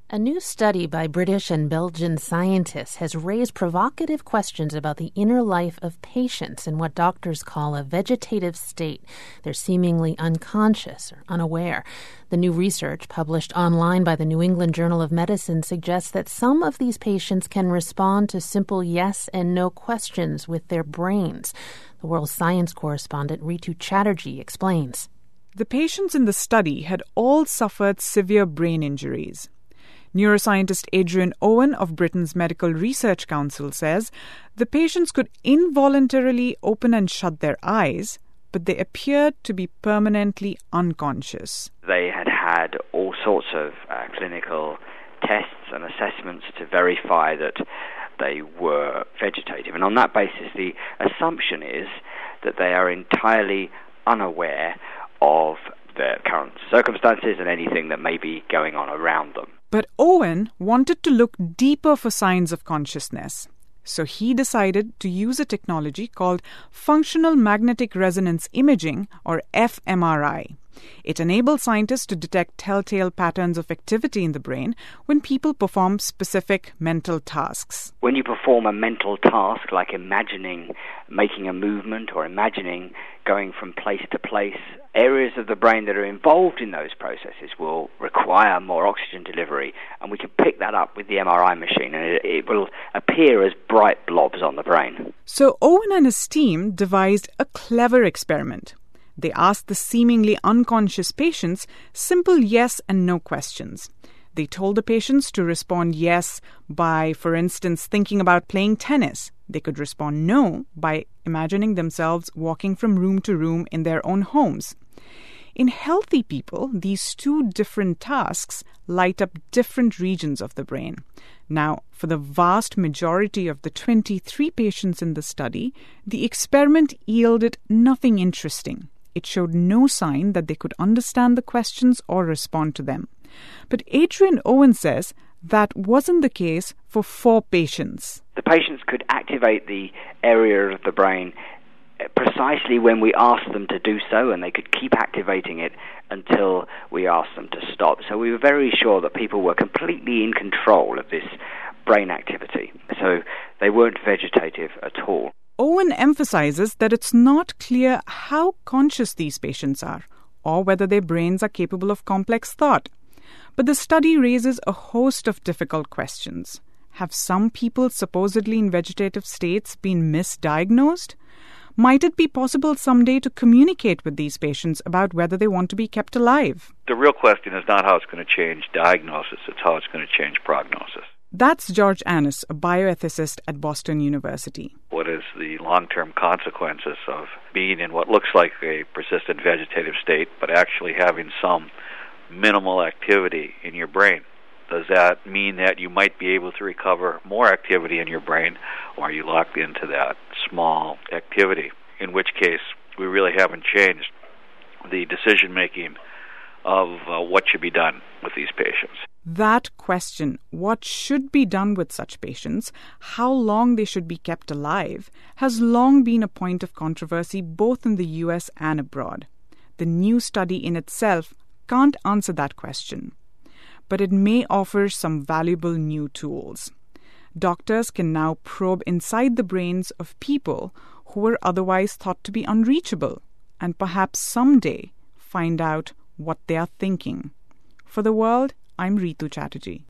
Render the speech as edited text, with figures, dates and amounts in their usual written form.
A new study by British and Belgian scientists has raised provocative questions about the inner life of patients in what doctors call a vegetative state. They're seemingly unconscious or unaware. The new research, published online by the New England Journal of Medicine, suggests that some of these patients can respond to simple yes and no questions with their brains. The World Science correspondent Ritu Chatterjee explains. The patients in the study had all suffered severe brain injuries. Neuroscientist Adrian Owen of Britain's Medical Research Council says the patients could involuntarily open and shut their eyes, but they appeared to be permanently unconscious. They had all sorts of clinical tests and assessments to verify that they were vegetative. And on that basis, the assumption is that they are entirely unaware of their current circumstances and anything that may be going on around them. But Owen wanted to look deeper for signs of consciousness. So he decided to use a technology called functional magnetic resonance imaging, or fMRI. It enables scientists to detect telltale patterns of activity in the brain when people perform specific mental tasks. When you perform a mental task like imagining making a movement or imagining going from place to place, areas of the brain that are involved in those processes will require more oxygen delivery, and we can pick that up with the MRI machine, and it will appear as bright blobs on the brain. So Owen and his team devised a clever experiment. They asked the seemingly unconscious patients simple yes and no questions. They told the patients to respond yes by, for instance, thinking about playing tennis. They could respond no by imagining themselves walking from room to room in their own homes. In healthy people, these two different tasks light up different regions of the brain. Now, for the vast majority of the 23 patients in the study, the experiment yielded nothing interesting. It showed no sign that they could understand the questions or respond to them. But Adrian Owen says that wasn't the case for 4 patients. The patients could activate the area of the brain precisely when we asked them to do so, and they could keep activating it until we asked them to stop. So we were very sure that people were completely in control of this brain activity. So they weren't vegetative at all. Owen emphasizes that it's not clear how conscious these patients are, or whether their brains are capable of complex thought. But the study raises a host of difficult questions. Have some people supposedly in vegetative states been misdiagnosed? Might it be possible someday to communicate with these patients about whether they want to be kept alive? The real question is not how it's going to change diagnosis, it's how it's going to change prognosis. That's George Annis, a bioethicist at Boston University. What is the long-term consequences of being in what looks like a persistent vegetative state, but actually having some minimal activity in your brain? Does that mean that you might be able to recover more activity in your brain, or are you locked into that small activity? In which case, we really haven't changed the decision-making of what should be done with these patients. That question, what should be done with such patients, how long they should be kept alive, has long been a point of controversy both in the US and abroad. The new study in itself can't answer that question, but it may offer some valuable new tools. Doctors can now probe inside the brains of people who were otherwise thought to be unreachable, and perhaps someday find out what they are thinking. For The World, I'm Ritu Chatterjee.